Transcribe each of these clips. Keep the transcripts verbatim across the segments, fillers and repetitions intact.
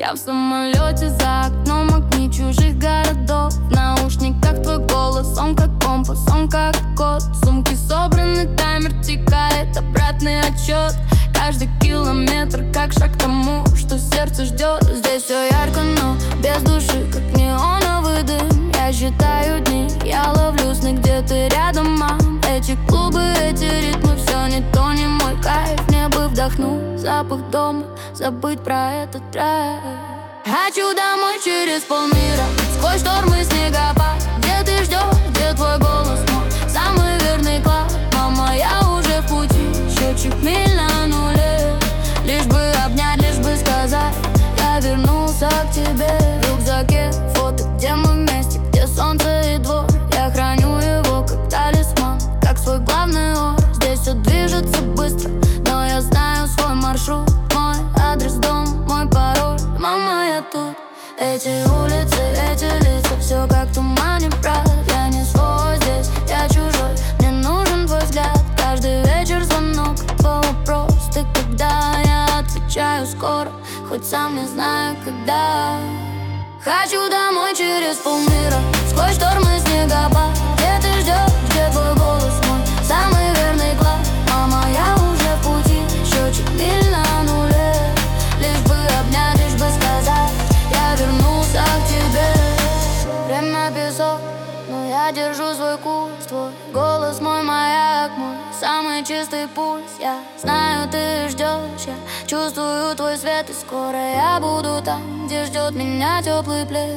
Я в самолете за окном, огни чужих городов. В наушниках твой голос, он как компас, он как код. Сумки собраны, таймер тикает, обратный отчет. Каждый километр как шаг к тому, что сердце ждет. Здесь все ярко, но без души, как неоновый дым. Я считаю дни, я ловлю сны, где ты рядом, мам. Эти клубы, эти ритмы, все не то, не мой кайф. Мне бы вдохнуть запах дома, забыть про этот трек. Хочу домой через полмира, сквозь штормы, снегопад. Где ты ждешь, где твой голос мой, самый верный клад. Мама, я уже в пути, счетчик миль на нуле. Лишь бы обнять, лишь бы сказать, я вернулся к тебе. В рюкзаке фото, где мы вместе, где солнце и двор. Я храню его как талисман, как свой главный ор. Здесь все движется быстро, но я знаю свой маршрут. Мой адрес, дом, мой пароль. Мама, я тут. Эти улицы, эти лица, все как в тумане, брат. Я не свой здесь, я чужой, мне нужен твой взгляд. Каждый вечер звонок, твой вопрос, ты когда? Я отвечаю скоро, хоть сам не знаю когда. Хочу домой через полмира, сквозь штормы, снегопад. Где ты ждешь, где твой голос мой, самый верный клад. Мама, я уже в пути, счетчик миль на нуле. Лишь бы обнять, лишь бы сказать, я вернулся к тебе. Время песок, но я держу свой курс. Твой голос мой маяк, мой самый чистый пульс. Я знаю, ты ждешь, я чувствую твой свет. И скоро я буду там, где ждет меня теплый плед.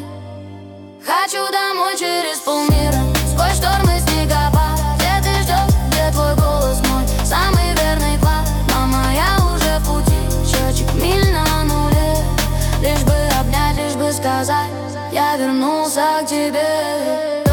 Хочу домой через полмира, сквозь штормы, снегопад. Где ты ждешь, где твой голос мой, самый верный клад. Мама, я уже в пути, счетчик миль на нуле. Лишь бы обнять, лишь бы сказать, я вернулся к тебе.